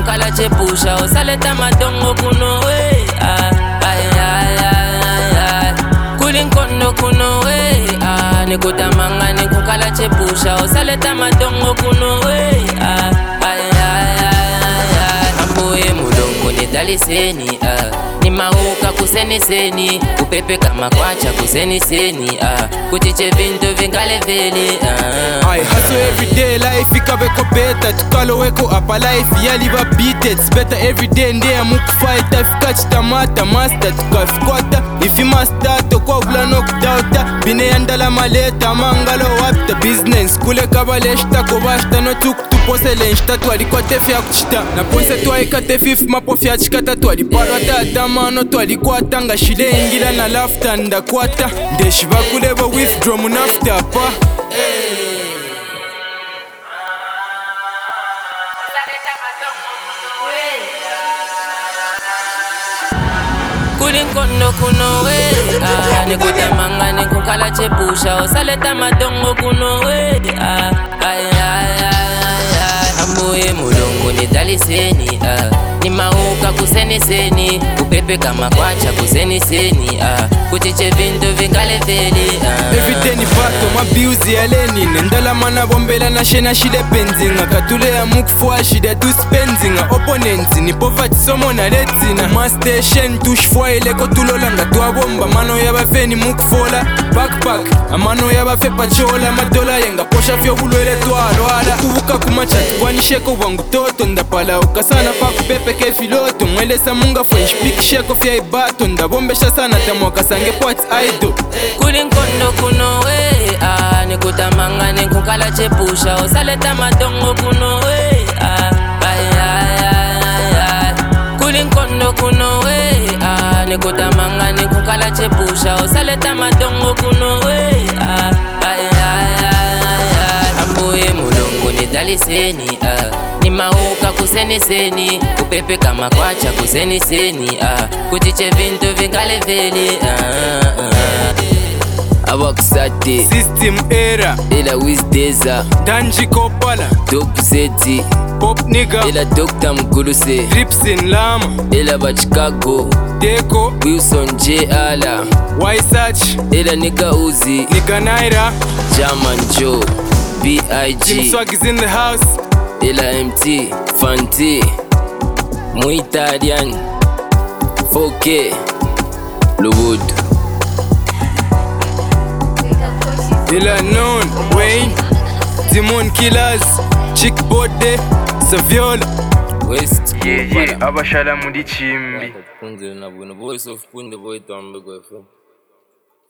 kukala chepusha usaleta madongo kuno we kulinkondo kuno we nikutamanga nikukala chepusha usaleta madongo kuno we ambuye mulongo nidaliseni ni mauka kuseniseni upepe kama kwacha kuseniseni kutiche vintu vingaleveli I hustle everyday life ikabeko better tukalo weko apa life yaliba beat it's better everyday ndiye mukufight ifikachi tamata master tukafikota ifi master tokwa vula nokudauta bine yandala maleta mangalo wapta business kule kabaleshta kobashta no tuposele nshta twalikote fya kuchita na ponse twaikate fifi mapofya chikata twaliparwa tata mano twalikwata nga shile ingila na lafta ndakwata ndeshibakuleba withdraw munafta pa kulinkondo kuno we nikutamanga nikukala chepusha usaleta madongo kuno we ambuye mulongo nidaliseni ni mauka kuseniseni upepe kama kwacha kuseniseni kutiche vintu vingaleveli everyday ni bato mabiuzi ya lenine ndala mana bombela na shena shile penzinga katule ya mukufua shida tu spenzinga opponents ni poverty somo na ledzina ma station tushfwa ileko tulolanga tuabomba mano yabafeni mukufola backpack amano yabafe pachola madola yenga posha fyo bulwele twalwala kuvuka kumachati kwanisheko wangu toto ndapala ukasana pakupepe ke filoto mwelesa munga french pick sheko fya ibato ndabombesha sana tamwaka sange pots idol kulinkondo kuno we nikutamanga nikukala chepusha usaleta madongo kuno we kulinkondo kuno we nikutamanga nikukala chepusha usaleta madongo kuno we ambuye mulongo nidaliseni ni mauka kuseniseni upepe kama kwacha kuseniseni kutiche vintu vingaleveli Awakusate System Era ila Wizdeza Danji Kopala Dope Zeti Pop Nigga ila Dr. Mkuluse Ripsin Lama ila Bachikago Deko Wilson J. Ala Waisach ila Nika Uzi Nika Naira German Joe B.I.G Jim Swag is in the house ila MT Fanti Muitarian 4K Lubud ila known Wayne Timon Killers Chick Bode Saviola West abashala muri chimbi Voice of Punde Boy Tombe Go FM